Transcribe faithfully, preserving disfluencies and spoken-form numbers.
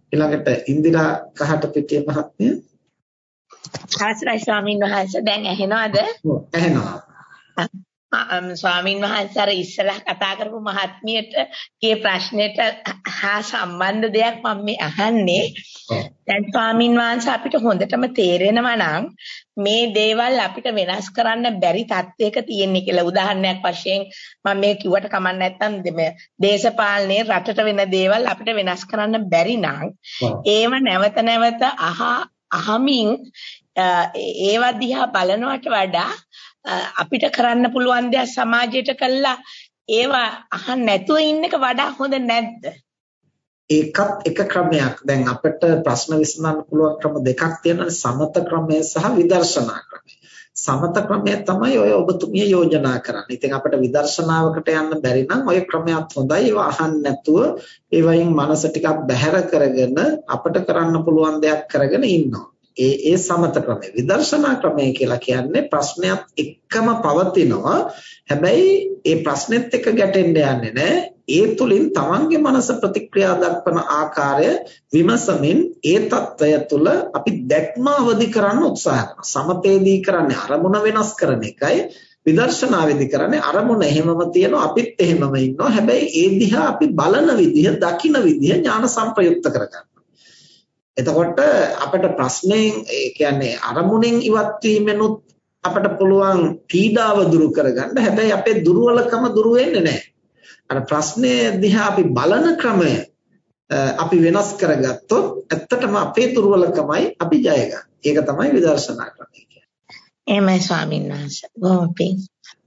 ඊළඟට ඉන්දිරා කහටපිටිය මහත්මිය. අවසරයි ස්වාමීන් වහන්සේ. දැන් ඇහෙනවද? ඔව් ඇහෙනවා. ස්වාමීන් වහන්සේ අර ඉස්සරහ කතා කරපු මහත්මියට කී ප්‍රශ්නෙට හා සම්බන්ධ දෙයක් මම මේ අහන්නේ. දැන් ස්වාමීන් වහන්සේ අපිට හොඳටම තේරෙනවා නම් මේ දේවල් අපිට වෙනස් කරන්න බැරි තත්යක තියෙන්නේ කියලා. උදාහරණයක් වශයෙන් මම මේ කිව්වට කමක් නැත්නම් දේශපාලනයේ රටට වෙන දේවල් අපිට වෙනස් කරන්න බැරි නම් ඒව නැවත නැවත අහ අහමින් ඒවා දිහා බලනවට වඩා අපිට කරන්න පුළුවන් දේ සමාජයට කළා ඒවා අහන්න නැතුව ඉන්න එක වඩා හොඳ නැද්ද? ඒකත් එක ක්‍රමයක්. දැන් අපිට ප්‍රශ්න විසඳන්න පුළුවන් ක්‍රම දෙකක් තියෙනවා. සමත ක්‍රමය සහ විදර්ශනා ක්‍රමය. සමත ක්‍රමය තමයි ඔය ඔබතුමිය යෝජනා කරන්නේ. ඉතින් අපිට විදර්ශනාවකට යන්න බැරි නම් ඔය ක්‍රමයක් හොඳයි. ඒවා අහන්න නැතුව ඒ වයින් මනස ටිකක් බැහැර කරගෙන අපිට කරන්න පුළුවන් දෙයක් කරගෙන ඉන්නවා. ඒ ඒ සමත ක්‍රමය. විදර්ශනා ක්‍රමය කියලා කියන්නේ ප්‍රශ්නයත් එක්කම පවතිනවා. හැබැයි ඒ ප්‍රශ්නෙත් එක්ක ගැටෙන්න යන්නේ නැහැ. ඒ තුලින් තමන්ගේ මනස ප්‍රතික්‍රියා දක්වන ආකාරය විමසමින් ඒ తত্ত্বය තුල අපි දැක්ම අවදි කරන්න උත්සාහ කරනවා. සමතේදී කරන්නේ අරමුණ වෙනස් කරන එකයි. විදර්ශනාවේදී කරන්නේ අරමුණ එහෙමම තියෙනවා අපිත් එහෙමම ඉන්නවා. හැබැයි ඒ දිහා අපි බලන විදිහ, දකින විදිහ ඥාන සංප්‍රයුක්ත කරගන්නවා. එතකොට අපිට ප්‍රශ්නේ ඒ කියන්නේ අරමුණෙන් ඉවත් වීමෙනුත් අපිට පුළුවන් පීඩාව දුරු කරගන්න. හැබැයි අපේ දුර්වලකම දුරු වෙන්නේ නැහැ. අර ප්‍රශ්නේ දිහා අපි බලන ක්‍රමය අපි වෙනස් කරගත්තොත් ඇත්තටම අපේ දුර්වලකමයි අපි ජය ගන්න. ඒක තමයි විදර්ශනා ක්‍රමය කියන්නේ. එහෙමයි ස්වාමීන් වහන්සේ. බොහොම පිං.